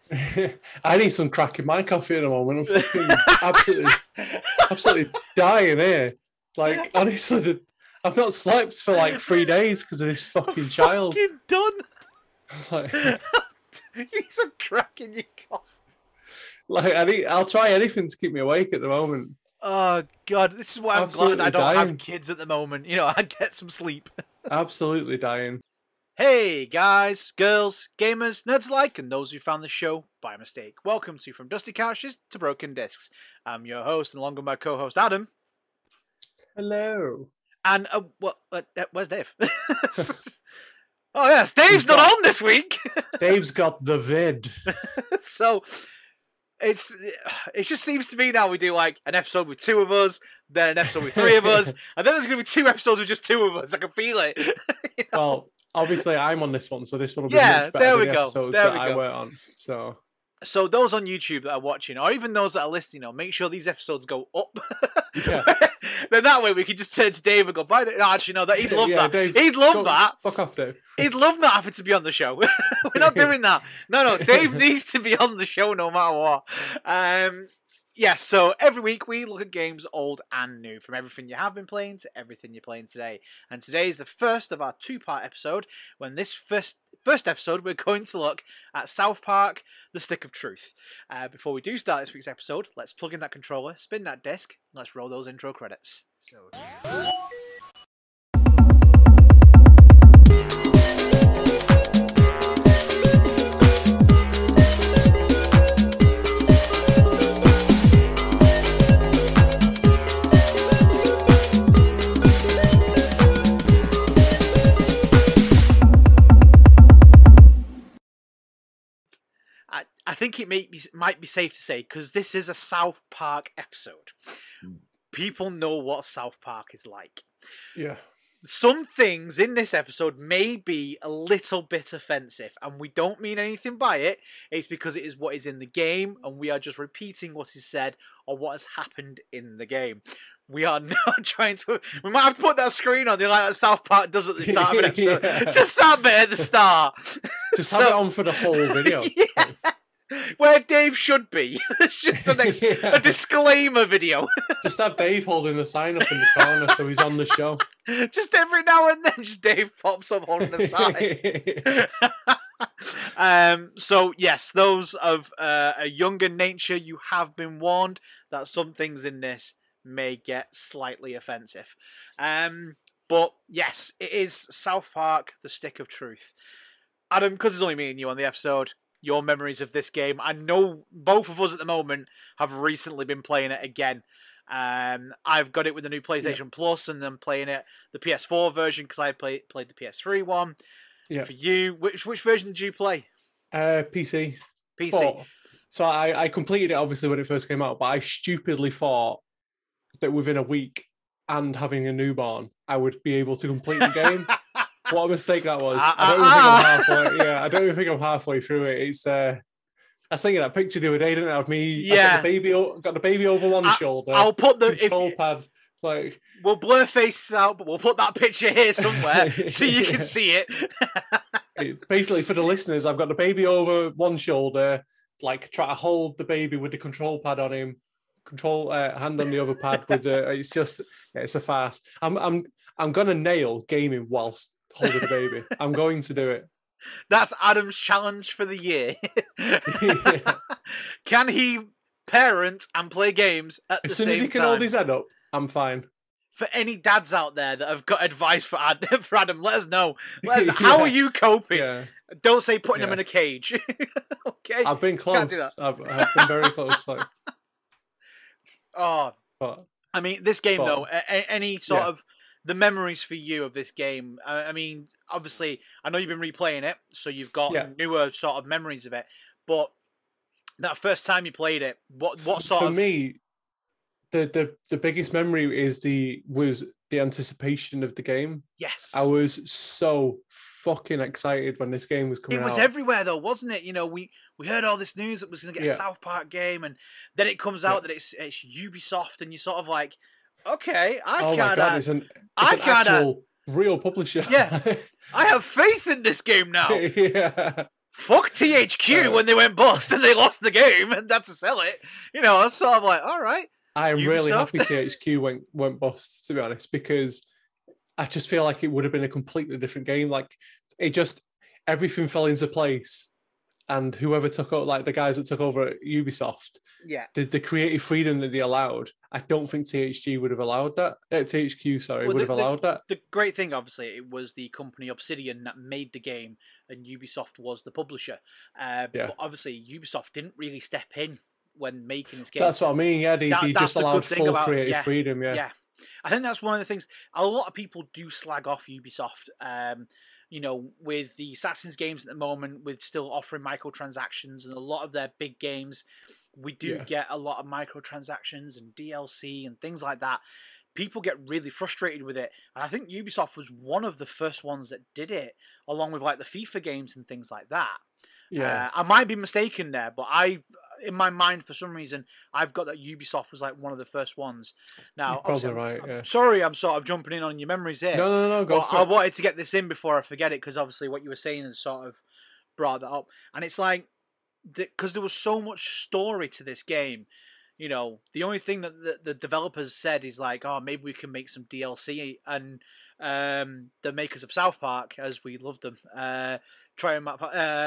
I need some crack in my coffee at the moment. I'm fucking absolutely dying here. Like, honestly, I've not slept for like 3 days because of this fucking child. Fucking done. Like, You need some crack in your coffee. like I'll try anything to keep me awake at the moment. Oh God, this is why I'm Absolutely glad I don't have dying. kids at the moment. You know, I get some sleep. Absolutely dying. Hey guys, girls, gamers, nerds alike, and those who found the show by mistake. Welcome to From Dusty Couches to Broken Discs. I'm your host, and along with my co-host Adam. Hello. And where's Dave? Oh yes, Dave's not on this week. Dave's got the vid. So it just seems to me now we do like an episode with two of us, then an episode with three of us, and then there's going to be two episodes with just two of us. I can feel it. You know? Well, obviously I'm on this one, so this one will be Yeah, much better there we than the go. episodes There that we I go. were on. So those on YouTube that are watching, or even those that are listening, make sure these episodes go up. Yeah. Then that way we can just turn to Dave and go, "Bye." No, actually, no, he'd love that. Dave, He'd love that. Fuck off, Dave. He'd love not having to be on the show. We're not doing that. No, Dave needs to be on the show no matter what. Yeah, so every week we look at games old and new, from everything you have been playing to everything you're playing today. And today is the first of our two-part episode. When this first episode, we're going to look at South Park: The Stick of Truth. Before we do start this week's episode, let's plug in that controller, spin that disc, and let's roll those intro credits. I think it might be safe to say, because this is a South Park episode, people know what South Park is like. Yeah. Some things in this episode may be a little bit offensive, and we don't mean anything by it. It's because it is what is in the game, and we are just repeating what is said or what has happened in the game. We are not trying to... We might have to put that screen on, like South Park does at the start of an episode. Yeah. Just that bit at the start. Just have it on for the whole video. Yeah. Where Dave should be. It's just a disclaimer video. Just have Dave holding a sign up in the corner so he's on the show. Just every now and then, just Dave pops up holding the sign. So yes, those of a younger nature, you have been warned that some things in this may get slightly offensive. But yes, it is South Park: The Stick of Truth. Adam, because it's only me and you on the episode, your memories of this game. I know both of us at the moment have recently been playing it again. I've got it with the new PlayStation Plus, and then playing it the PS4 version because I played the PS3 one. Yeah. For you, which version did you play? PC. PC. So I completed it obviously when it first came out, but I stupidly thought that within a week and having a newborn, I would be able to complete the game. What a mistake that was. I don't even think I'm halfway through it. It's I was thinking that picture the other day, didn't I, of me? Yeah. Got the baby over one shoulder. I'll put the control pad. Like, we'll blur faces out, but we'll put that picture here somewhere so you can see it. Basically, for the listeners, I've got the baby over one shoulder, like try to hold the baby with the control pad on him, hand on the other pad with the. It's a farce. I'm gonna nail gaming whilst holding the baby. I'm going to do it. That's Adam's challenge for the year. Yeah. Can he parent and play games at the same time? As soon as he can hold his head up, I'm fine. For any dads out there that have got advice for Adam, let us know. How are you coping? Yeah. Don't say putting him in a cage. Okay. I've been close. I've been very close. Like. Oh. But, I mean, this game, though, any sort of the memories for you of this game, I mean, obviously, I know you've been replaying it, so you've got newer sort of memories of it, but that first time you played it, what sort of... For me, the biggest memory was the anticipation of the game. Yes. I was so fucking excited when this game was coming out. It was everywhere, though, wasn't it? You know, we heard all this news that was going to get a South Park game, and then it comes out that it's Ubisoft, and you're sort of like, okay, it's an actual real publisher. Yeah, I have faith in this game now. Yeah. fuck THQ when they went bust and they lost the game and had to sell it. You know, I was sort of like, all right. I am Ubisoft. really happy THQ went bust, to be honest, because I just feel like it would have been a completely different game. Like, everything fell into place. And whoever took over, like the guys that took over at Ubisoft, the creative freedom that they allowed, I don't think THQ would have allowed that. THQ, sorry, would have allowed that. The great thing, obviously, it was the company Obsidian that made the game, and Ubisoft was the publisher. But obviously, Ubisoft didn't really step in when making this game. That's what I mean. Yeah, they just allowed full creative freedom. Yeah, I think that's one of the things. A lot of people do slag off Ubisoft. You know, with the Assassin's games at the moment, with still offering microtransactions and a lot of their big games, we do get a lot of microtransactions and DLC and things like that. People get really frustrated with it. And I think Ubisoft was one of the first ones that did it, along with like the FIFA games and things like that. Yeah. I might be mistaken there, but in my mind, for some reason, I've got that Ubisoft was like one of the first ones. Now, you're probably right. Yeah. Sorry, I'm sort of jumping in on your memories here. No, go for it. I wanted to get this in before I forget it, because obviously what you were saying has sort of brought that up. And it's like, because there was so much story to this game, you know, the only thing that the developers said is like, oh, maybe we can make some DLC. And the makers of South Park, as we love them, try and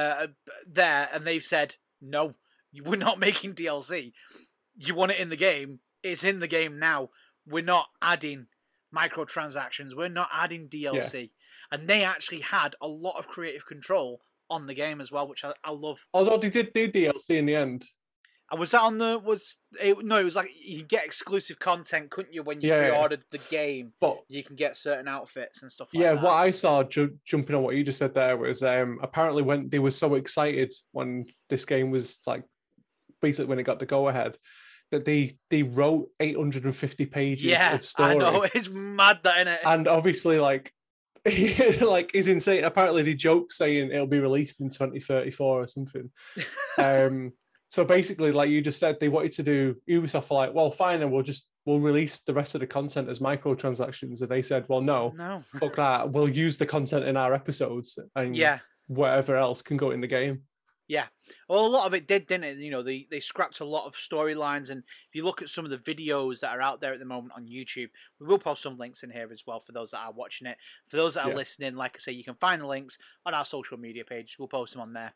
there, and they've said, no, we're not making DLC. You want it in the game, it's in the game now. We're not adding microtransactions. We're not adding DLC. Yeah. And they actually had a lot of creative control on the game as well, which I love. Although they did do DLC in the end. Was that on the... No, it was like you get exclusive content, couldn't you, when you pre-ordered the game? But you can get certain outfits and stuff like that. Yeah, what I saw, jumping on what you just said there, was apparently when they were so excited when this game was like, basically when it got the go-ahead, that they wrote 850 pages of story. I know, it's mad that, innit? And obviously, like is insane. Apparently they joke saying it'll be released in 2034 or something. So basically, like you just said, they wanted to do, Ubisoft were like, well, fine, and we'll release the rest of the content as microtransactions. And they said, well, no, fuck that. We'll use the content in our episodes, and whatever else can go in the game. Yeah. Well, a lot of it didn't it? You know, they scrapped a lot of storylines. And if you look at some of the videos that are out there at the moment on YouTube, we will post some links in here as well for those that are watching it. For those that are listening, like I say, you can find the links on our social media page. We'll post them on there.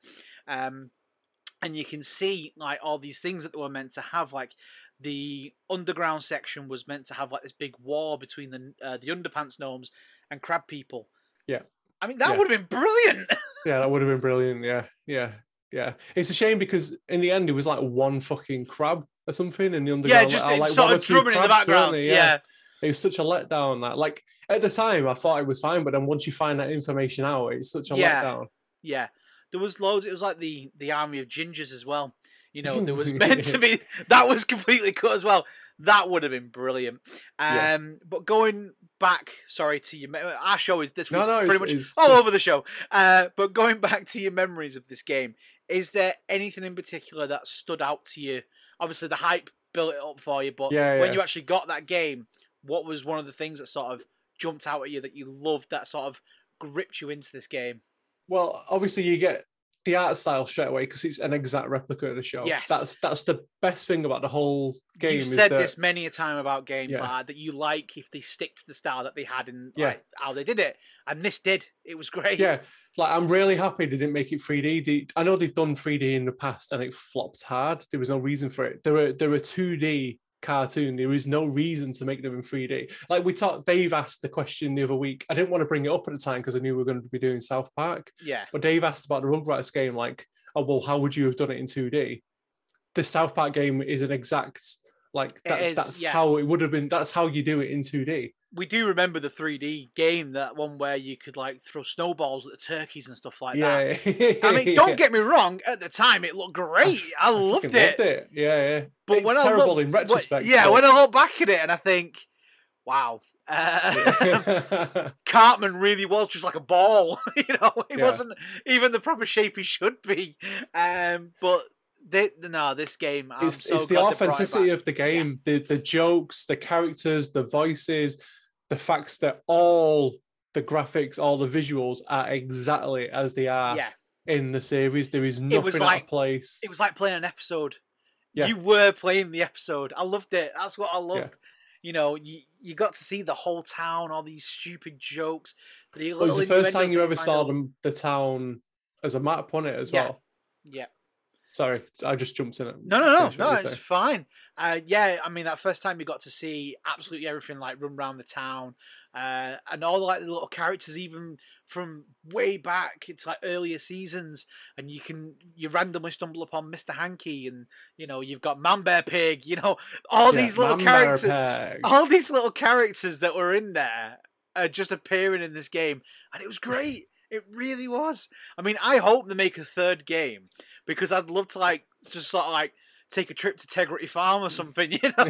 And you can see like all these things that they were meant to have. Like the underground section was meant to have like this big war between the underpants gnomes and crab people. Yeah. I mean, that would have been brilliant. Yeah, that would have been brilliant. Yeah. It's a shame because in the end it was like one fucking crab or something in the underground. Yeah, just like sort of drumming in the background. Yeah. It was such a letdown. That like at the time I thought it was fine, but then once you find that information out, it's such a letdown. Yeah. There was loads. It was like the army of gingers as well. You know, there was meant to be, that was completely cut as well. That would have been brilliant. But going back, sorry, to your, our show is this week pretty much all over the show. But going back to your memories of this game, is there anything in particular that stood out to you? Obviously, the hype built it up for you, but when you actually got that game, what was one of the things that sort of jumped out at you that you loved, that sort of gripped you into this game? Well, obviously you get the art style straight away because it's an exact replica of the show. Yes. That's the best thing about the whole game. You've said this many a time about games like that you like if they stick to the style that they had and like how they did it. And this did. It was great. Yeah. Like I'm really happy they didn't make it 3D. I know they've done 3D in the past and it flopped hard. There was no reason for it. There were 2D cartoon. There is no reason to make them in 3D. Like Dave asked the question the other week. I didn't want to bring it up at the time because I knew we were going to be doing South Park. Yeah. But Dave asked about the Rugrats game, like, oh well, how would you have done it in 2D? The South Park game is an exact that's how it would have been. That's how you do it in 2D. We do remember the 3D game, that one where you could like throw snowballs at the turkeys and stuff like that. I mean, don't get me wrong. At the time, it looked great. I loved it. Yeah. But it's terrible in retrospect. When I look back at it and I think, wow, Cartman really was just like a ball. You know, it wasn't even the proper shape he should be. But this game, it's the authenticity of the game, the jokes, the characters, the voices, the facts that all the graphics, all the visuals are exactly as they are in the series. There is It was nothing out of place. It was like playing an episode. Yeah. You were playing the episode. I loved it. That's what I loved. Yeah. You know, you got to see the whole town, all these stupid jokes. It was the first time you ever saw the town as a map on it as well. Yeah. Sorry, I just jumped in. No, it's fine. Yeah, I mean, that first time you got to see absolutely everything, like run around the town, and all like the little characters, even from way back, it's like earlier seasons, and you randomly stumble upon Mr. Hanky, and you know you've got Man Bear Pig, you know, all these little characters, all these little characters that were in there are just appearing in this game, and it was great. It really was. I mean, I hope they make a third game because I'd love to like just sort of like take a trip to Tegrity Farm or something. You know,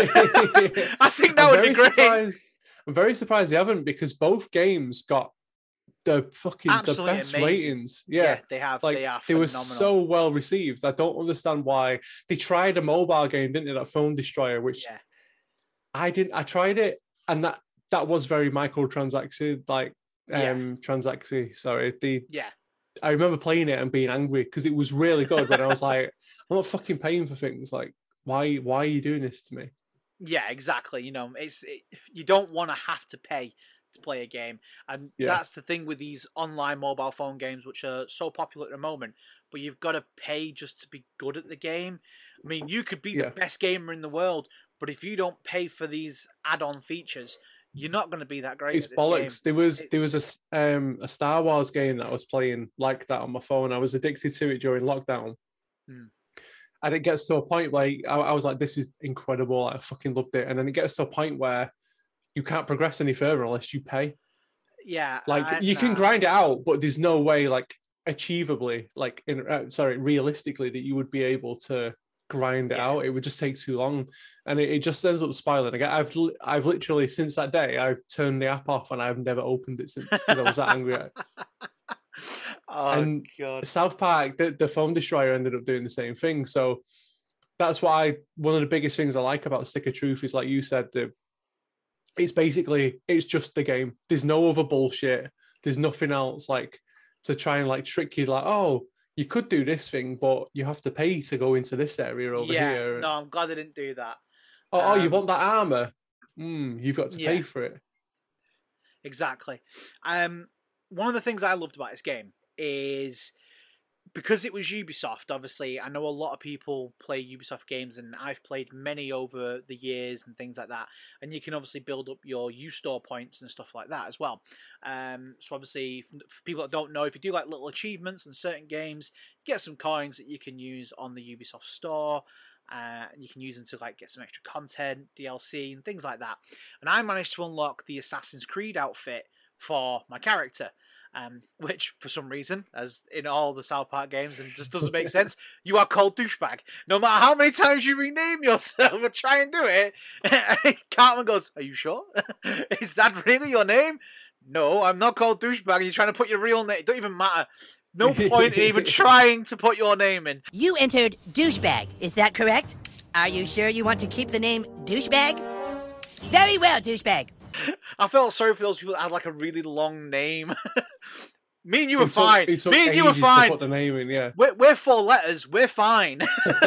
I think that would be great. I'm very surprised they haven't because both games got the best amazing ratings. Yeah, they have. Like they were so well received. I don't understand why they tried a mobile game, didn't they? That Phone Destroyer, which I didn't. I tried it, and that was very microtransaction like. Transaxy, sorry. I remember playing it and being angry because it was really good, but I was like, I'm not fucking paying for things. Like, why are you doing this to me? Yeah, exactly. You know, you don't want to have to pay to play a game, and that's the thing with these online mobile phone games, which are so popular at the moment. But you've got to pay just to be good at the game. I mean, you could be the best gamer in the world, but if you don't pay for these add-on features, you're not going to be that great. It's bollocks. There was a Star Wars game that I was playing like that on my phone. I was addicted to it during lockdown. And it gets to a point where I was like, this is incredible. I fucking loved it. And then it gets to a point where you can't progress any further unless you pay. Yeah. Like you can grind it out, but there's no way like achievably, like realistically that you would be able to grind it out. It would just take too long, and it just ends up spiraling again. I've literally since that day I've turned the app off and I've never opened it since because I was that angry at it. And God. South Park, the Phone Destroyer ended up doing the same thing. So that's why one of the biggest things I like about Stick of Truth is, like you said, it's just the game. There's no other bullshit. There's nothing else like to try and like trick you, like, oh, you could do this thing, but you have to pay to go into this area over here. No, I'm glad they didn't do that. Oh, you want that armor? You've got to pay for it. Exactly. One of the things I loved about this game is because it was Ubisoft, obviously, I know a lot of people play Ubisoft games, and I've played many over the years and things like that. And you can obviously build up your U-Store points and stuff like that as well. So obviously, for people that don't know, if you do like little achievements in certain games, get some coins that you can use on the Ubisoft store. You can use them to like get some extra content, DLC, and things like that. And I managed to unlock the Assassin's Creed outfit for my character. Which, for some reason, as in all the South Park games, and just doesn't make sense, you are called Douchebag. No matter how many times you rename yourself or try and do it, Cartman goes, are you sure? Is that really your name? No, I'm not called Douchebag. You're trying to put your real name. It don't even matter. No point in even trying to put your name in. You entered Douchebag. Is that correct? Are you sure you want to keep the name Douchebag? Very well, Douchebag. I felt sorry for those people that had like a really long name. Me and you were fine. Me and you were fine. To put the name in, yeah. We're 4 letters. We're fine.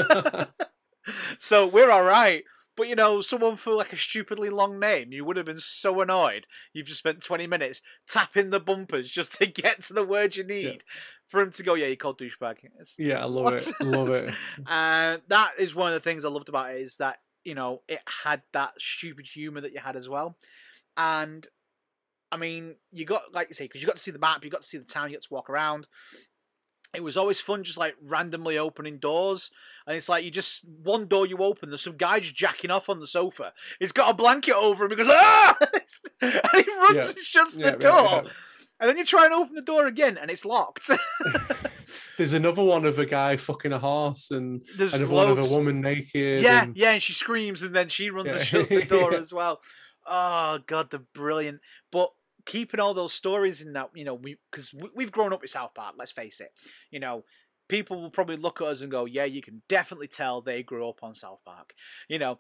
So we're all right. But, you know, someone for like a stupidly long name, you would have been so annoyed. You've just spent 20 minutes tapping the bumpers just to get to the word you need for him to go, yeah, you're called Douchebag. I love it. I love it. That is one of the things I loved about it, is that, you know, it had that stupid humour that you had as well. And I mean, you got, like you say, because you got to see the map, you got to see the town, you got to walk around. It was always fun, just like randomly opening doors. And it's like, one door you open, there's some guy just jacking off on the sofa. He's got a blanket over him. He goes, ah! And he runs and shuts the door. And then you try and open the door again, and it's locked. There's another one of a guy fucking a horse, and there's another one of a woman naked. And she screams, and then she runs and shuts the door as well. Oh, God, they're brilliant. But keeping all those stories in that, you know, because we've grown up with South Park, let's face it. You know, people will probably look at us and go, yeah, you can definitely tell they grew up on South Park. You know,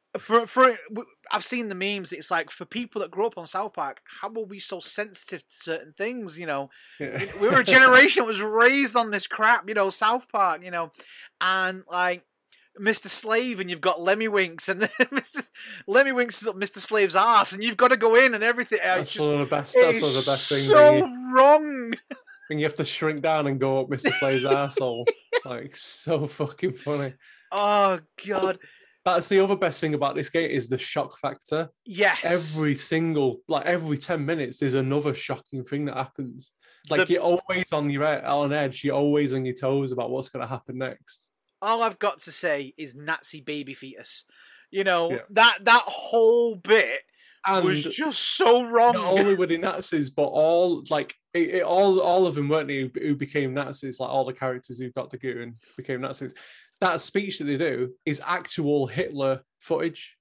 I've seen the memes. It's like, for people that grew up on South Park, how are we so sensitive to certain things? You know, Yeah. we were a generation that was raised on this crap. You know, South Park. You know, and like Mr. Slave, and you've got Lemmy Winks, and Lemmy Winks is up Mr. Slave's ass, and you've got to go in and everything. That's one of the best. That's one of the best things. So wrong. And you have to shrink down and go up Mr. Slave's arsehole. Like, so fucking funny. Oh God. That's the other best thing about this game is the shock factor. Yes. Every 10 minutes, there's another shocking thing that happens. Like, you're always on edge. You're always on your toes about what's going to happen next. All I've got to say is Nazi baby fetus. You know, that whole bit was just so wrong. Not only were they Nazis, but all of them weren't they who became Nazis. Like, all the characters who got the goo and became Nazis. That speech that they do is actual Hitler footage.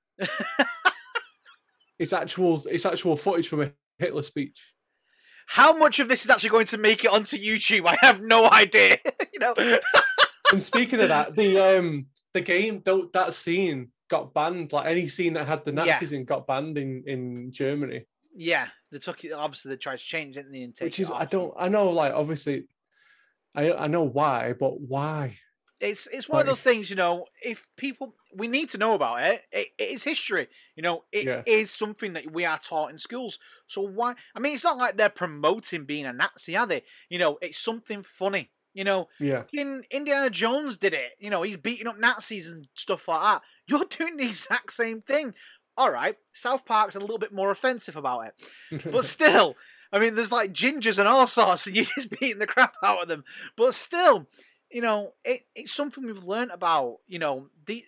It's actual footage from a Hitler speech. How much of this is actually going to make it onto YouTube? I have no idea. You know. And speaking of that, the game, that scene got banned. Like, any scene that had the Nazis in got banned in Germany. Yeah, they took it. Obviously, they tried to change it, and take which is it off. I know, like, obviously, I know why, but why? It's one of those things, you know. If people, we need to know about it. It is history, you know. It is something that we are taught in schools. So why? I mean, it's not like they're promoting being a Nazi, are they? You know, it's something funny. You know, Indiana Jones did it. You know, he's beating up Nazis and stuff like that. You're doing the exact same thing. All right, South Park's a little bit more offensive about it, but still, I mean, there's like gingers and all sorts, and you're just beating the crap out of them. But still, you know, it's something we've learned about. You know,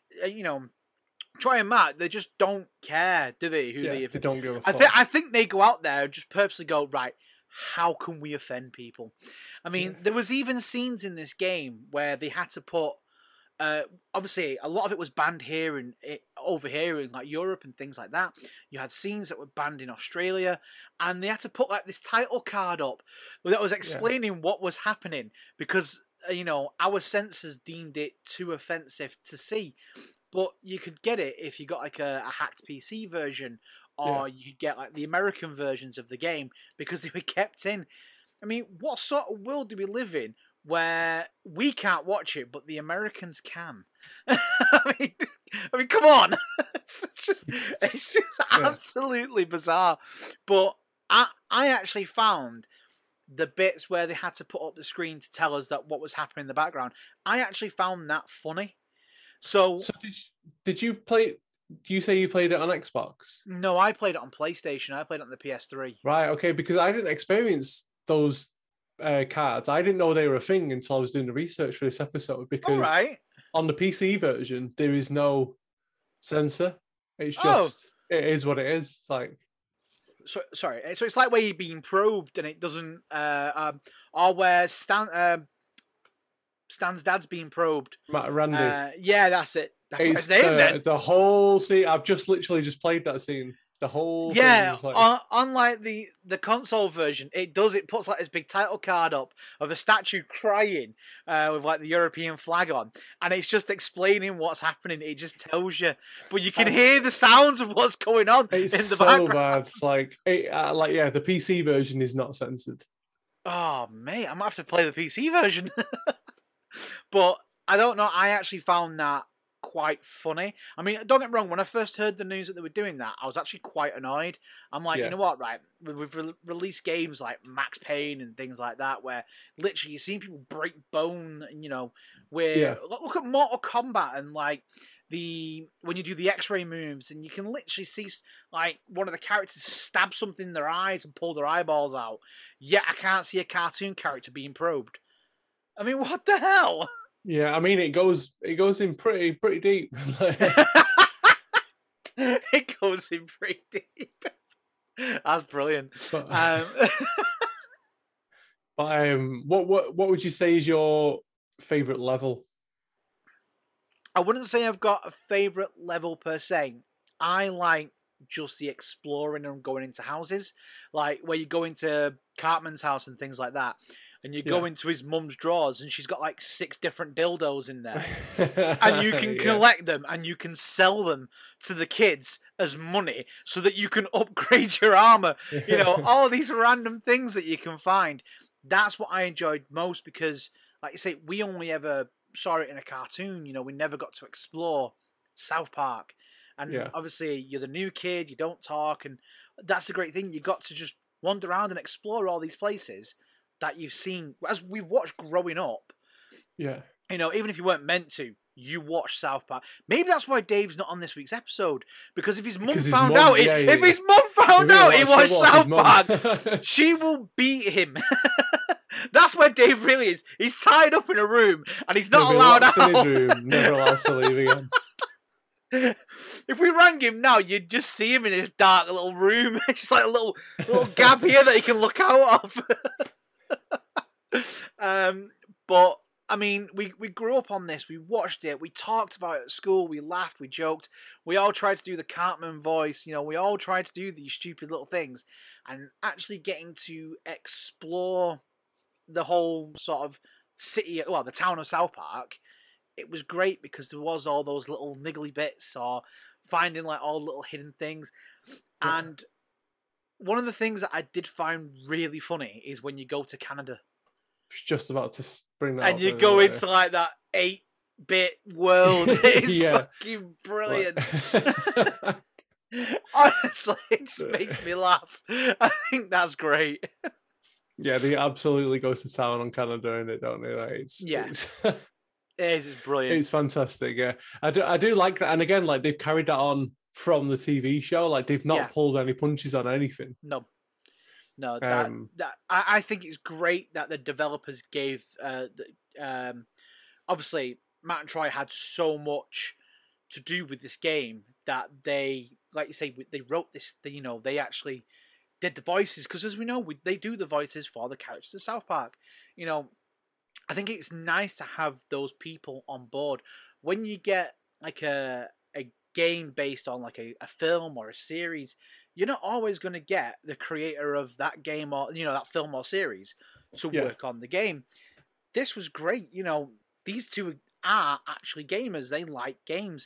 Troy and Matt, they just don't care, do they? They don't give a fuck. I think they go out there and just purposely go, right, how can we offend people? I mean, there was even scenes in this game where they had to put, obviously, a lot of it was banned here and over here in like Europe and things like that. You had scenes that were banned in Australia, and they had to put like this title card up that was explaining what was happening because, you know, our censors deemed it too offensive to see. But you could get it if you got like a hacked PC version, or you could get like the American versions of the game because they were kept in. I mean, what sort of world do we live in where we can't watch it, but the Americans can? I mean, come on! It's just absolutely bizarre. But I actually found the bits where they had to put up the screen to tell us that what was happening in the background. I actually found that funny. So did you play? Do you say you played it on Xbox? No, I played it on PlayStation. I played it on the PS3. Right, okay, because I didn't experience those cards. I didn't know they were a thing until I was doing the research for this episode. Because on the PC version, there is no censor. It's just it is what it is. Like, so it's like where you're being probed and it doesn't, or where Stan's dad's being probed. Randy. Yeah, that's it. It's the whole scene. I've literally just played that scene. The whole thing, unlike the console version, it puts like this big title card up of a statue crying with like the European flag on, and it's just explaining what's happening. It just tells you, but you can hear the sounds of what's going on in the background. Bad. The PC version is not censored. Oh mate, I might have to play the PC version. But I don't know. I actually found that quite funny. I mean, don't get me wrong, when I first heard the news that they were doing that, I was actually quite annoyed. I'm like, you know what, right? We've released games like Max Payne and things like that, where literally you've seen people break bone, and, you know, look at Mortal Kombat and like when you do the X-ray moves, and you can literally see like one of the characters stab something in their eyes and pull their eyeballs out. Yet I can't see a cartoon character being probed. I mean, what the hell? Yeah, I mean, it goes in pretty deep. It goes in pretty deep. That's brilliant. But, what would you say is your favorite level? I wouldn't say I've got a favorite level per se. I like just the exploring and going into houses, like where you go into Cartman's house and things like that. and you go into his mum's drawers, and she's got like 6 different dildos in there, and you can collect them, and you can sell them to the kids as money, so that you can upgrade your armor. You know, all these random things that you can find. That's what I enjoyed most, because, like you say, we only ever saw it in a cartoon. You know, we never got to explore South Park. And obviously, you're the new kid, you don't talk, and that's a great thing. You got to just wander around and explore all these places that you've seen as we watched growing up. Yeah. You know, even if you weren't meant to, you watch South Park. Maybe that's why Dave's not on this week's episode, because if his mum found out, if his mum found out he watched South Park, she will beat him. That's where Dave really is. He's tied up in a room and he's not allowed out. In his room, never allowed to leave again. If we rang him now, you'd just see him in his dark little room. It's just like a little gap here that he can look out of. But I mean, we grew up on this. We watched it. We talked about it at school. We laughed. We joked. We all tried to do the Cartman voice. You know, we all tried to do these stupid little things, and actually getting to explore the whole sort of city, well, the town of South Park. It was great because there was all those little niggly bits, or finding like all little hidden things. Yeah. And one of the things that I did find really funny is when you go to Canada. I was just about to bring that and up. You go into like that 8-bit world. It's fucking brilliant. Honestly, it just makes me laugh. I think that's great. Yeah, they absolutely go to town on Canada in it, don't they? Like, It's brilliant. It's fantastic. Yeah, I do like that. And again, like, they've carried that on from the TV show. Like, they've not pulled any punches on anything. No. I think it's great that the developers gave. Obviously, Matt and Troy had so much to do with this game that they, like you say, they wrote this. You know, they actually did the voices, because, as we know, they do the voices for the characters of South Park. You know, I think it's nice to have those people on board when you get like a game based on like a film or a series. You're not always going to get the creator of that game or, you know, that film or series to work on the game. This was great. You know, these two are actually gamers. They like games.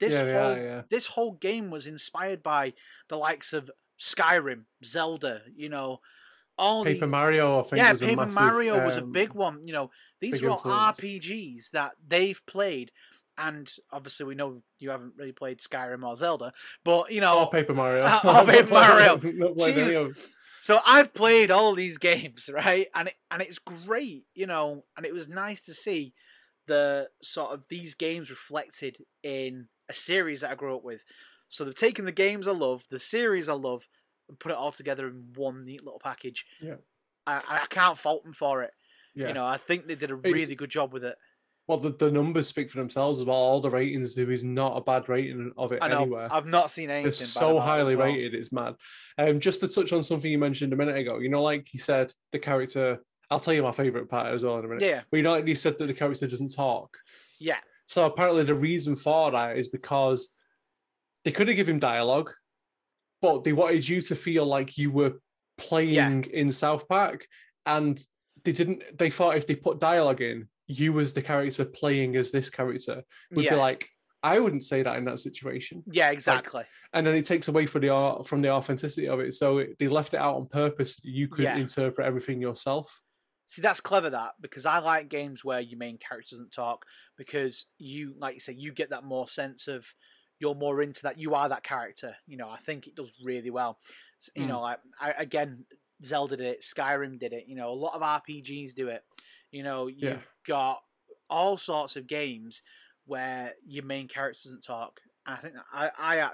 This whole game was inspired by the likes of Skyrim, Zelda, you know, Paper Mario, I think. Yeah, Paper Mario was a big one. You know, these were all RPGs that they've played. And obviously, we know you haven't really played Skyrim or Zelda, but, you know... Or Paper Mario. Paper Mario. So I've played all these games, right? And it's great, you know, and it was nice to see the sort of these games reflected in a series that I grew up with. So they've taken the games I love, the series I love, and put it all together in one neat little package. Yeah. I can't fault them for it. Yeah. You know, I think they did a really good job with it. Well, the numbers speak for themselves as well. All the ratings do is not a bad rating of it anywhere. I've not seen anything. It's so highly rated, it's mad. Just to touch on something you mentioned a minute ago, you know, like you said, the character. I'll tell you my favorite part as well in a minute. Yeah. But you know, like you said that the character doesn't talk. Yeah. So apparently the reason for that is because they could have given him dialogue, but they wanted you to feel like you were playing in South Park, and they didn't. They thought if they put dialogue in, you as the character playing as this character would be like, I wouldn't say that in that situation. Yeah, exactly. Like, and then it takes away from the authenticity of it. So they left it out on purpose. You could interpret everything yourself. See, that's clever, because I like games where your main character doesn't talk, because you, like you say, you get that more sense of you're more into that. You are that character. You know, I think it does really well. You know, I again, Zelda did it, Skyrim did it. You know, a lot of RPGs do it. You know, you've got all sorts of games where your main character doesn't talk. And I think that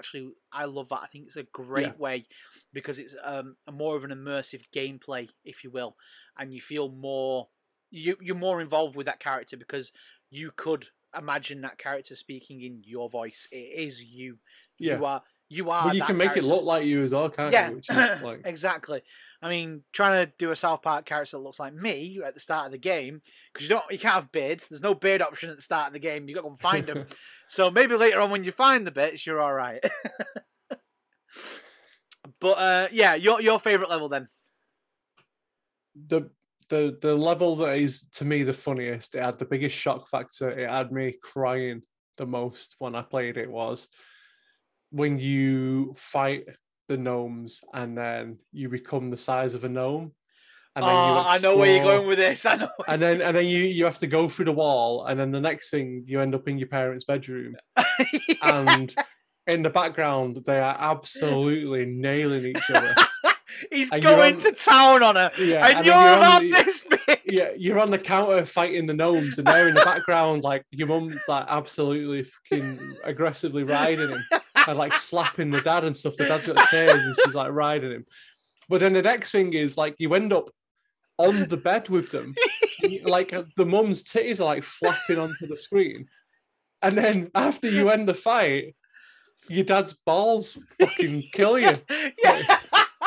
I love that. I think it's a great way, because it's a more of an immersive gameplay, if you will. And you feel more, you're more involved with that character, because you could imagine that character speaking in your voice. It is you. Yeah. You are. But you can make it look like you as well, can't you? Which is like... Exactly. I mean, trying to do a South Park character that looks like me at the start of the game, because you can't have beards. There's no beard option at the start of the game. You got to go and find them. So maybe later on when you find the bits, you're all right. But your favorite level then? the level that is to me the funniest, it had the biggest shock factor, it had me crying the most when I played it, was when you fight the gnomes and then you become the size of a gnome. And then you explore, I know where you're going with this. I know. And then you have to go through the wall, and then the next thing you end up in your parents' bedroom. And in the background, they are absolutely nailing each other. He's going to town on her, and you're on this bit. Yeah, you're on the counter fighting the gnomes, and they're in the background, like your mum's like absolutely fucking aggressively riding him and like slapping the dad and stuff. The dad's got tears, and she's like riding him. But then the next thing is like you end up on the bed with them, like the mum's titties are like flapping onto the screen, and then after you end the fight, your dad's balls fucking kill you. Yeah.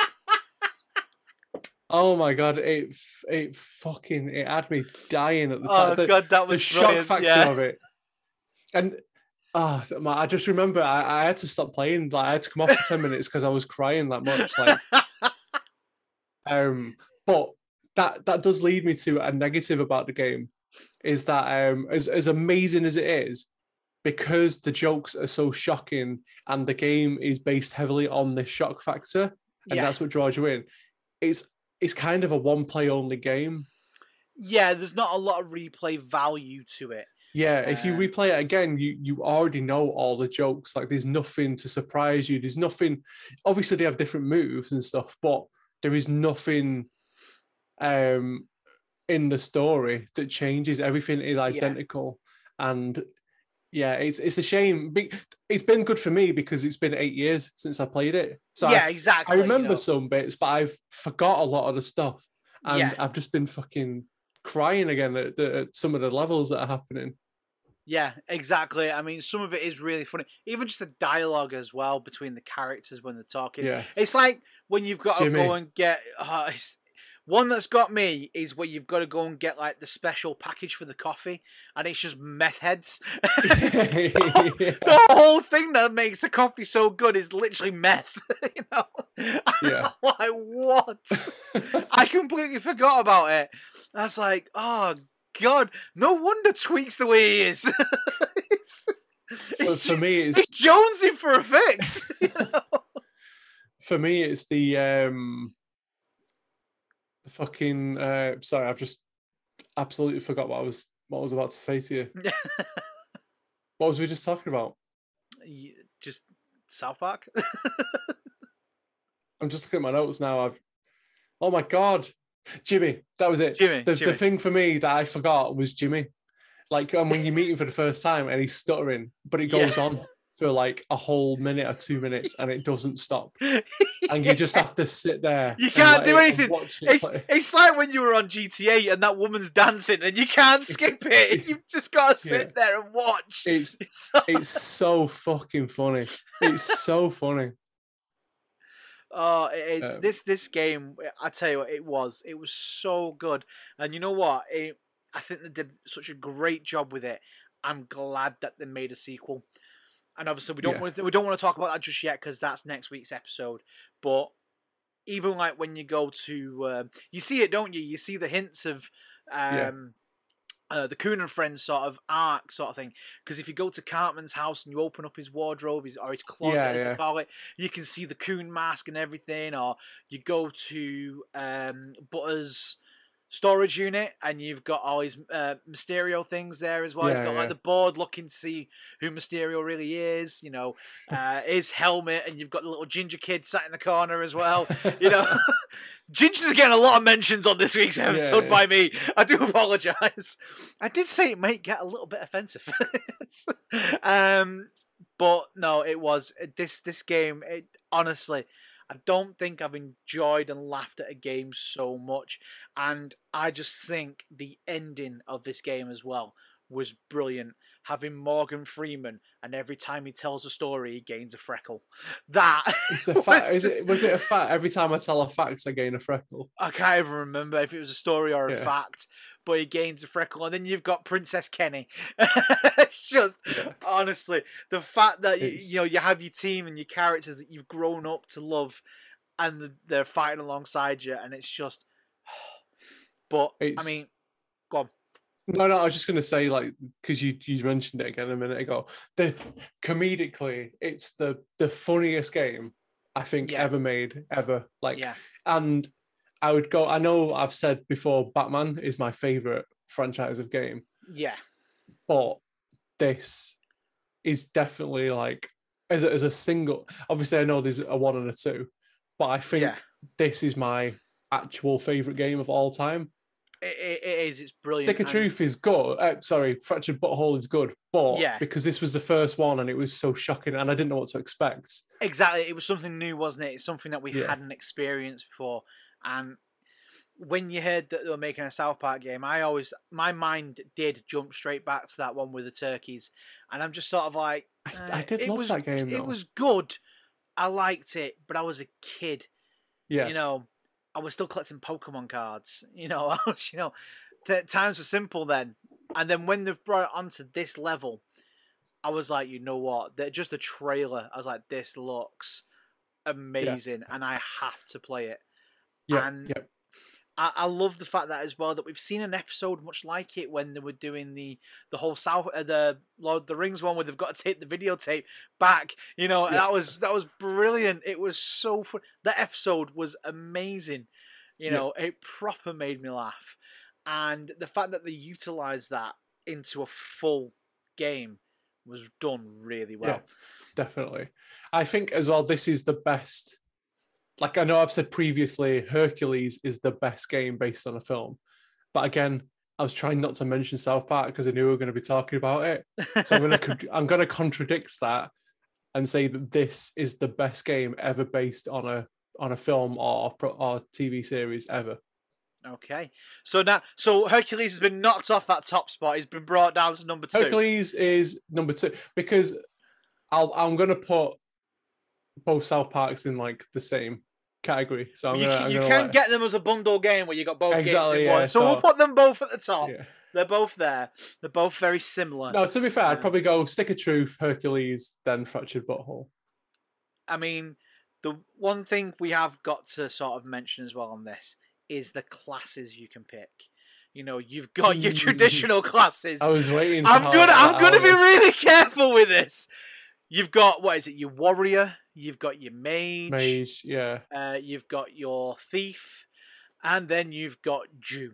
Oh my god, it had me dying at the time. Oh god, that was the shock factor of it. And I just remember I had to stop playing. Like I had to come off for 10 minutes because I was crying that much. Like, but that does lead me to a negative about the game, is that as amazing as it is, because the jokes are so shocking and the game is based heavily on this shock factor, and that's what draws you in. It's kind of a one-play only game. Yeah, there's not a lot of replay value to it. Yeah, if you replay it again, you already know all the jokes. Like, there's nothing to surprise you. There's nothing... Obviously, they have different moves and stuff, but there is nothing in the story that changes. Everything is identical. Yeah. And, yeah, it's a shame. It's been good for me because it's been 8 years since I played it. So exactly. I remember some bits, but I've forgot a lot of the stuff. And I've just been fucking crying again at some of the levels that are happening. Yeah, exactly. I mean, some of it is really funny. Even just the dialogue as well between the characters when they're talking. Yeah. It's like when you've got Jimmy. to go and get... one that's got me is where you've got to go and get like the special package for the coffee, and it's just meth heads. The whole thing that makes the coffee so good is literally meth. You know? Yeah. Like, what? I completely forgot about it. I was like, oh god, no wonder Tweak's the way he is. For me, it's Jonesy for a fix. You know? For me, it's the fucking sorry, I've just absolutely forgot what I was about to say to you. What was we just talking about? Just South Park. I'm just looking at my notes now. Oh my god, Jimmy, that was it. Jimmy. The thing for me that I forgot was Jimmy. Like, when you meet him for the first time and he's stuttering, but it goes on for like a whole minute or 2 minutes and it doesn't stop. And you just have to sit there. You can't do anything. It's like when you were on GTA and that woman's dancing and you can't skip it. You've just got to sit there and watch. It's so fucking funny. It's so funny. Oh, this game, I tell you what, it was so good. And you know what? I think they did such a great job with it. I'm glad that they made a sequel. And obviously, we don't want to talk about that just yet because that's next week's episode. But even like when you go to, you see it, don't you? You see the hints of the Coon and Friends sort of arc sort of thing. Because if you go to Cartman's house and you open up his wardrobe, or his closet, as they call it, you can see the Coon mask and everything. Or you go to Butter's storage unit and you've got all his Mysterio things there as well. He's got like the board looking to see who Mysterio really is, you know, his helmet, and you've got the little ginger kid sat in the corner as well. You know, Ginger's getting a lot of mentions on this week's episode by me. I do apologize. I did say it might get a little bit offensive. But no, it was this game. Honestly, I don't think I've enjoyed and laughed at a game so much. And I just think the ending of this game as well was brilliant. Having Morgan Freeman, and every time he tells a story, he gains a freckle. That it's a fact. Was it a fact? Every time I tell a fact, I gain a freckle. I can't even remember if it was a story or a fact, but he gains a freckle. And then you've got Princess Kenny. It's just, honestly, the fact that you have your team and your characters that you've grown up to love, and they're fighting alongside you, and it's just But I It's mean, go on. no, I was just going to say, like, because you mentioned it again a minute ago. Comedically, it's the funniest game I think Yeah. ever made ever. Like, Yeah. and I would go. I know I've said before, Batman is my favorite franchise of game, Yeah. but this is definitely like as a single. Obviously, I know there's a 1 and a 2, but I think Yeah. this is my actual favorite game of all time. It is. It's brilliant. Stick of Truth is good. Fractured Butthole is good, but Yeah. because this was the first one and it was so shocking and I didn't know what to expect. Exactly. It was something new, wasn't it? It's something that we Yeah. hadn't experienced before. And when you heard that they were making a South Park game, my mind did jump straight back to that one with the turkeys. And I'm just sort of like, I did love that game, though. It was good. I liked it, but I was a kid. Yeah. You know, I was still collecting Pokemon cards. You know, times were simple then. And then when they've brought it onto this level, I was like, you know what? Just the trailer, I was like, this looks amazing, and I have to play it. Yeah. And I love the fact that as well that we've seen an episode much like it when they were doing the whole the Lord of the Rings one where they've got to take the videotape back. You know, that was brilliant. It was so fun. That episode was amazing. You know, it proper made me laugh, and the fact that they utilized that into a full game was done really well. Yeah, definitely. I think as well, this is the best. Like I know I've said previously, Hercules is the best game based on a film. But again, I was trying not to mention South Park because I knew we were going to be talking about it. So I'm going to contradict that and say that this is the best game ever based on a film or TV series ever. Okay, so Hercules has been knocked off that top spot. He's been brought down to number 2. Hercules is number 2 because I'm going to put both South Parks in like the same category. So you can get them as a bundle game where you got both games in one. So we'll put them both at the top. Yeah. They're both there. They're both very similar. No, to be fair, I'd probably go Stick of Truth, Hercules, then Fractured Butthole. I mean, the one thing we have got to sort of mention as well on this is the classes you can pick. You know, you've got your traditional classes. I was waiting. I'm gonna be really careful with this. You've got, what is it, your warrior, you've got your mage, yeah. You've got your thief, and then you've got Jew.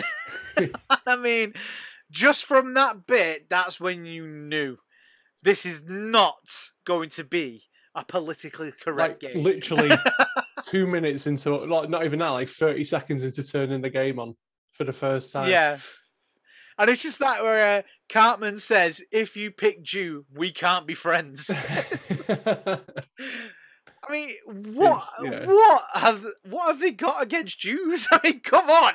I mean, just from that bit, that's when you knew this is not going to be a politically correct game. Literally 2 minutes into, like, not even that, like 30 seconds into turning the game on for the first time. Yeah. And it's just that where Cartman says, if you pick Jew, we can't be friends. I mean, what have they got against Jews? I mean, come on.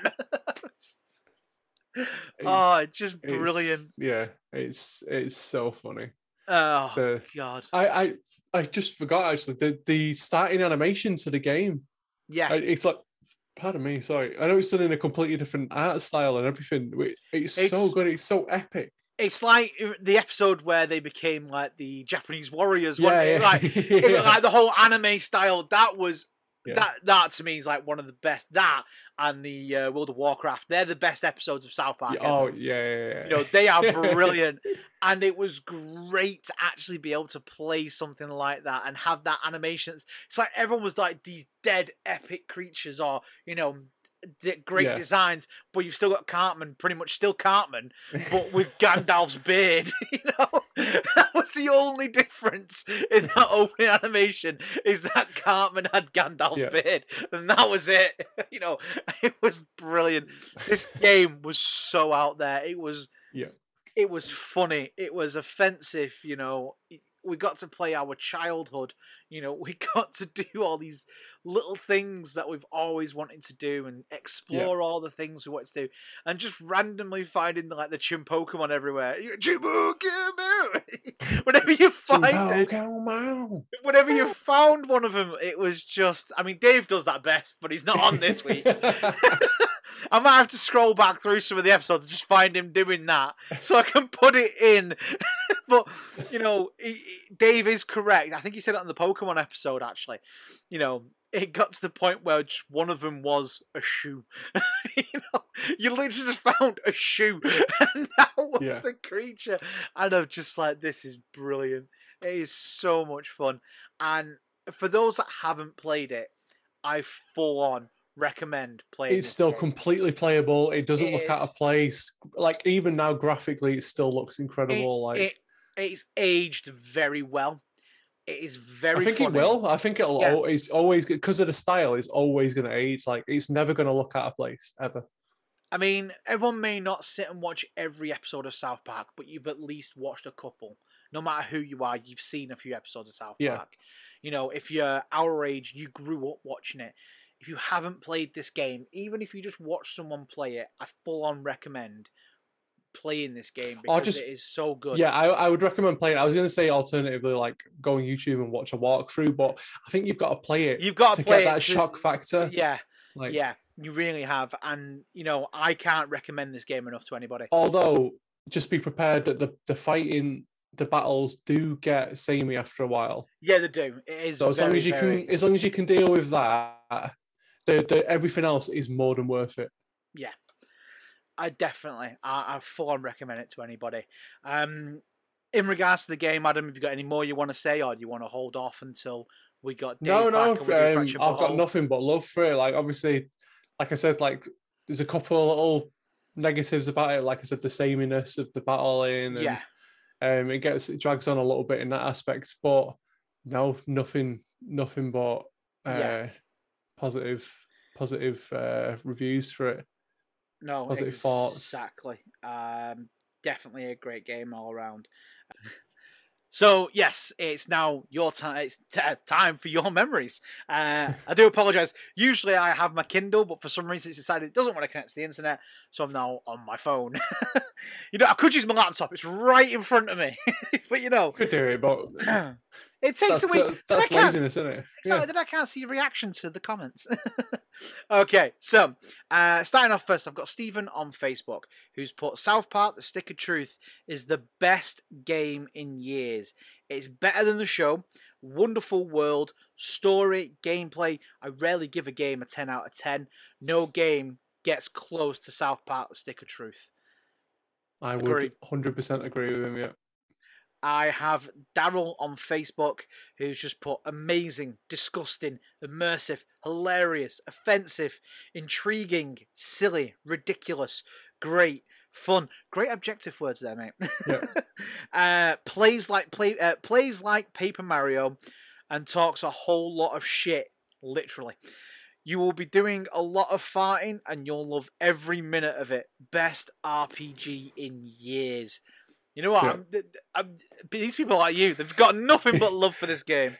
It's just brilliant. It's so funny. Oh, God. I just forgot, actually, the starting animation to the game. Yeah. It's like, pardon me, sorry. I know it's done in a completely different art style and everything. It's so good. It's so epic. It's like the episode where they became like the Japanese warriors. Yeah. Like the whole anime style. That was that to me is like one of the best. That and the World of Warcraft. They're the best episodes of South Park. Yeah. You know, they are brilliant. And it was great to actually be able to play something like that and have that animation. It's like everyone was like these dead epic creatures or, you know, great designs, but you've still got Cartman, pretty much still Cartman, but with Gandalf's beard. You know, that was the only difference in that opening animation is that Cartman had Gandalf's beard, and that was it. You know, it was brilliant. This game was so out there. It was funny. It was offensive. You know, we got to play our childhood. You know, we got to do all these little things that we've always wanted to do and explore all the things we wanted to do, and just randomly finding like the Chim Pokemon everywhere. Whenever you find whenever you found one of them, it was just. I mean, Dave does that best, but he's not on this week. I might have to scroll back through some of the episodes and just find him doing that so I can put it in. But, you know, Dave is correct. I think he said it on the Pokemon episode, actually. You know, it got to the point where just one of them was a shoe. You literally just found a shoe, and that was the creature. And I'm just like, this is brilliant. It is so much fun. And for those that haven't played it, I full on recommend playing. It's still completely playable. It doesn't look out of place. Like even now, graphically, it still looks incredible. It's aged very well. It is very. I think funny. it will. I think it'll. Yeah. It's always because of the style. It's always going to age. Like it's never going to look out of place ever. I mean, everyone may not sit and watch every episode of South Park, but you've at least watched a couple. No matter who you are, you've seen a few episodes of South Park. If you're our age, you grew up watching it. If you haven't played this game, even if you just watch someone play it, I full on recommend playing this game because it is so good. Yeah, I would recommend playing it. I was going to say alternatively, like go on YouTube and watch a walkthrough, but I think you've got to play it. You've got to get that shock factor. Yeah, you really have. And, I can't recommend this game enough to anybody. Although, just be prepared that the fighting, the battles do get samey after a while. Yeah, they do. It is. So as long as you can deal with that, the everything else is more than worth it. Yeah, I full on recommend it to anybody. In regards to the game, Adam, have you got any more you want to say, or do you want to hold off until we got Dave back? I've got nothing but love for it. Like obviously, like I said, like there's a couple of little negatives about it. Like I said, the sameness of the battling. And, it drags on a little bit in that aspect, but no, nothing but positive reviews for it. No, positive thoughts. Exactly. Definitely a great game all around. So yes, it's now your time. It's time for your memories. I do apologise. Usually I have my Kindle, but for some reason it's decided it doesn't want to connect to the internet, so I'm now on my phone. I could use my laptop. It's right in front of me, but could do it, but it takes a week. That's laziness, isn't it? Exactly. Then I can't see your reaction to the comments. Okay, so starting off first, I've got Stephen on Facebook who's put South Park: The Stick of Truth is the best game in years. It's better than the show. Wonderful world, story, gameplay. I rarely give a game a 10 out of 10. No game gets close to South Park: The Stick of Truth. I would 100% agree with him, yeah. I have Daryl on Facebook who's just put amazing, disgusting, immersive, hilarious, offensive, intriguing, silly, ridiculous, great, fun. Great objective words there, mate. Yeah. Plays like Paper Mario and talks a whole lot of shit, literally. You will be doing a lot of farting and you'll love every minute of it. Best RPG in years. You know what? Yeah. These people like you, they've got nothing but love for this game.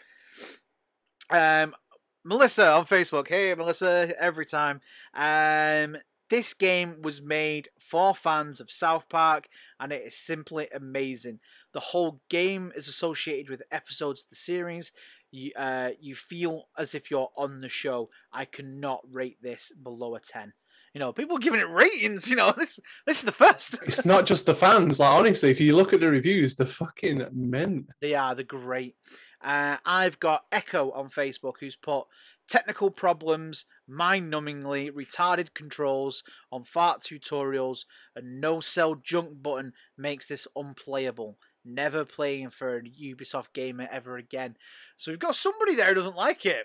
Melissa on Facebook. Hey, Melissa, every time. This game was made for fans of South Park, and it is simply amazing. The whole game is associated with episodes of the series. You feel as if you're on the show. I cannot rate this below a 10. People giving it ratings. This is the first. It's not just the fans. Like honestly, if you look at the reviews, they're fucking mint. They're great. I've got Echo on Facebook who's put technical problems, mind-numbingly retarded controls on fart tutorials, and no-sell junk button makes this unplayable. Never playing for a Ubisoft gamer ever again. So we've got somebody there who doesn't like it.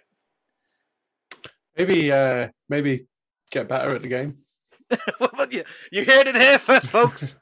Maybe get better at the game. You heard it here first, folks.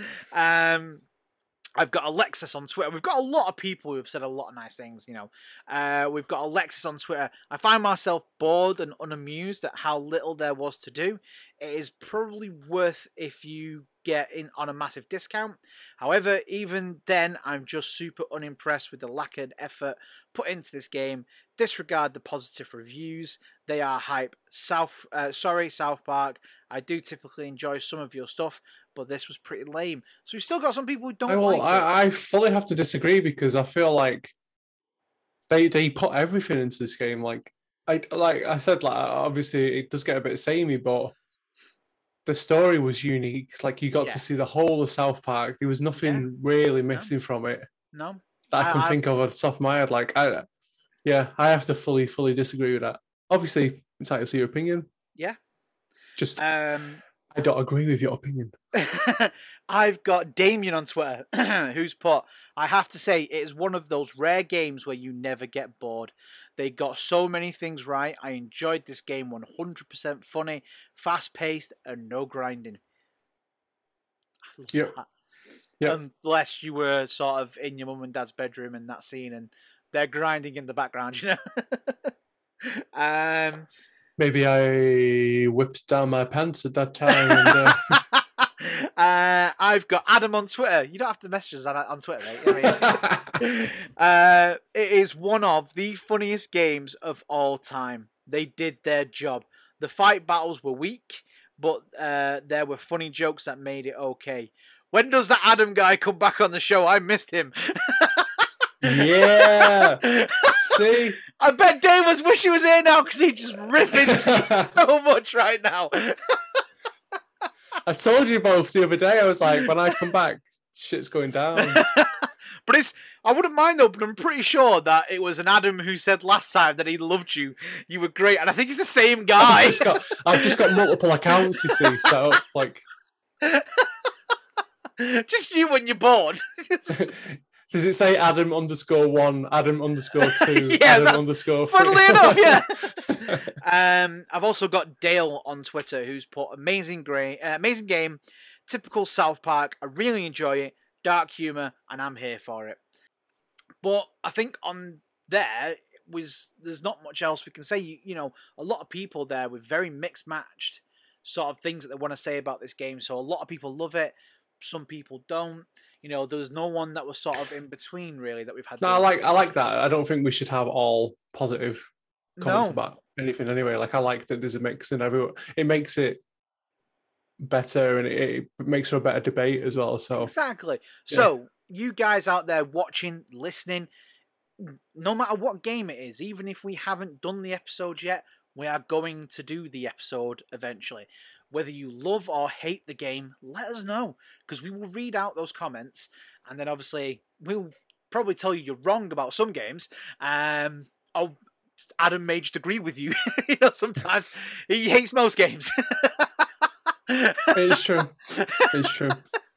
I've got Alexis on Twitter. We've got a lot of people who have said a lot of nice things, We've got Alexis on Twitter. I find myself bored and unamused at how little there was to do. It is probably worth if you get in on a massive discount. However, even then, I'm just super unimpressed with the lack of effort put into this game. Disregard the positive reviews. They are hype. South Park. I do typically enjoy some of your stuff, but this was pretty lame. So we've still got some people who don't like it. I fully have to disagree because I feel like they put everything into this game. Like I said, obviously it does get a bit samey, but the story was unique. Like you got to see the whole of South Park. There was nothing really missing from it. No, that I can think of off the top of my head. I have to fully disagree with that. Obviously, entitled to your opinion. Yeah. Just, I don't agree with your opinion. I've got Damien on Twitter, who's put, I have to say, it is one of those rare games where you never get bored. They got so many things right. I enjoyed this game 100% funny, fast-paced, and no grinding. Yep. Unless you were sort of in your mum and dad's bedroom in that scene and they're grinding in the background, you know? Maybe I whipped down my pants at that time. And, I've got Adam on Twitter. You don't have to message us on Twitter, mate. I mean, it is one of the funniest games of all time. They did their job. The fight battles were weak, but there were funny jokes that made it okay. When does that Adam guy come back on the show? I missed him. Yeah. See? I bet Dave was wish he was here now because he just ripping so much right now. I told you both the other day. I was like, when I come back, shit's going down. But I wouldn't mind though, but I'm pretty sure that it was an Adam who said last time that he loved you. You were great. And I think it's the same guy. I've just got multiple accounts, you see, set up. Like... Just you when you're bored. Does it say Adam _1, Adam _2, yeah, Adam _3? Funnily enough, yeah. I've also got Dale on Twitter who's put amazing game, typical South Park. I really enjoy it, dark humor, and I'm here for it. But I think on there's not much else we can say. You know, a lot of people there with very mixed matched sort of things that they want to say about this game. So a lot of people love it. Some people don't. You know, there was no one that was sort of in between, really, that we've had. No, I like that. I don't think we should have all positive comments about anything anyway. Like, I like that there's a mix in everyone. It makes it better, and it makes for a better debate as well. So exactly. Yeah. So you guys out there watching, listening, no matter what game it is, even if we haven't done the episode yet, we are going to do the episode eventually. Whether you love or hate the game, let us know, because we will read out those comments, and then obviously we'll probably tell you you're wrong about some games. Adam may just agree with you. You know, sometimes he hates most games. It's true. It's true.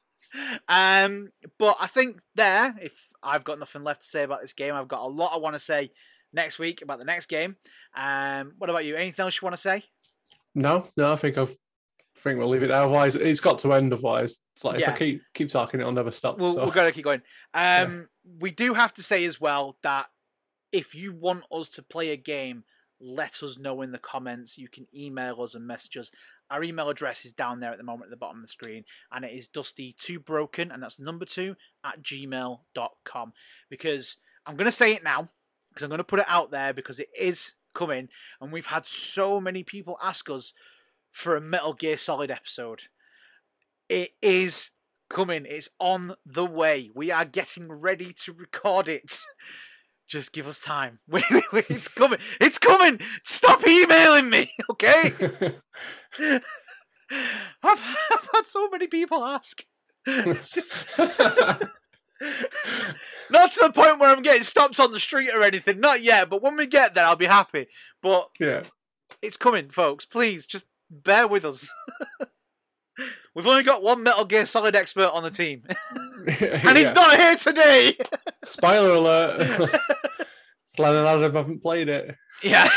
But I think if I've got nothing left to say about this game, I've got a lot I want to say next week about the next game. What about you? Anything else you want to say? No, I think we'll leave it there. Otherwise, it's got to end. Otherwise, it's like if I keep talking, it'll never stop. We've got to keep going. We do have to say as well that if you want us to play a game, let us know in the comments. You can email us and message us. Our email address is down there at the moment at the bottom of the screen, and it is dusty2broken, and that's number 2 @gmail.com. Because I'm going to say it now, because I'm going to put it out there because it is coming, and we've had so many people ask us for a Metal Gear Solid episode. It is coming. It's on the way. We are getting ready to record it. Just give us time. It's coming. It's coming. Stop emailing me, okay? I've had so many people ask. It's just not to the point where I'm getting stopped on the street or anything. Not yet, but when we get there, I'll be happy. But yeah, it's coming, folks. Please, just bear with us. We've only got one Metal Gear Solid expert on the team. And he's not here today. Spoiler alert. Glenn and Adam haven't played it. Yeah.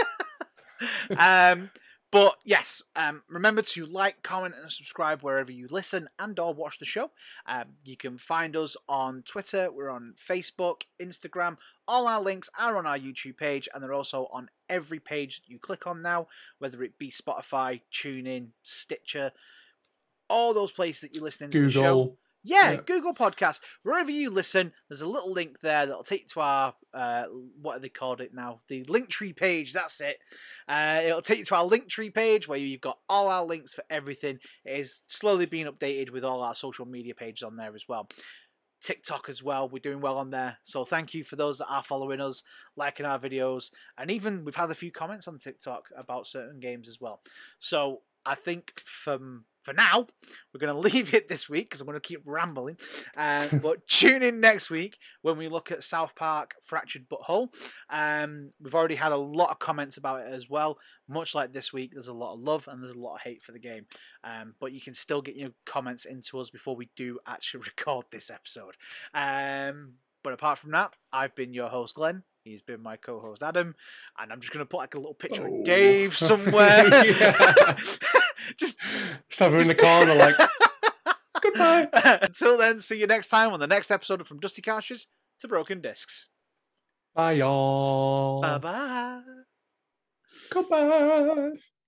But yes, remember to like, comment, and subscribe wherever you listen and or watch the show. You can find us on Twitter. We're on Facebook, Instagram. All our links are on our YouTube page, and they're also on every page that you click on now, whether it be Spotify, TuneIn, Stitcher, all those places that you listen to the show. Yeah, Google Podcasts. Wherever you listen, there's a little link there that'll take you to our, what are they called it now? The Linktree page, that's it. It'll take you to our Linktree page where you've got all our links for everything. It is slowly being updated with all our social media pages on there as well. TikTok as well, we're doing well on there. So thank you for those that are following us, liking our videos. And even we've had a few comments on TikTok about certain games as well. So I think from for now, we're going to leave it this week because I'm going to keep rambling. But tune in next week when we look at South Park Fractured But Whole. We've already had a lot of comments about it as well. Much like this week, there's a lot of love and there's a lot of hate for the game. But you can still get your comments into us before we do actually record this episode. But apart from that, I've been your host, Glenn. He's been my co-host, Adam. And I'm just going to put like a little picture of Dave somewhere. just have her in the corner like, goodbye. Until then, see you next time on the next episode of From Dusty Couches to Broken Discs. Bye, y'all. Bye-bye. Goodbye.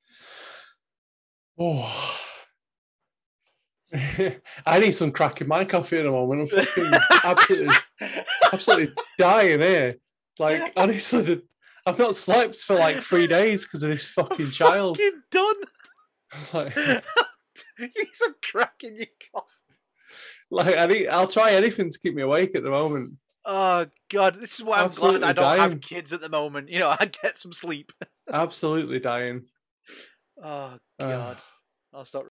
Oh. I need some crack in my coffee at the moment. I'm fucking absolutely dying here. Like, honestly, I've not slept for like 3 days because of this fucking child. Fucking done. Like, you need some crack in your coffee. Like, I'll try anything to keep me awake at the moment. Oh God, this is why I'm glad I don't have kids at the moment. You know, I get some sleep. Absolutely dying. Oh God, I'll stop.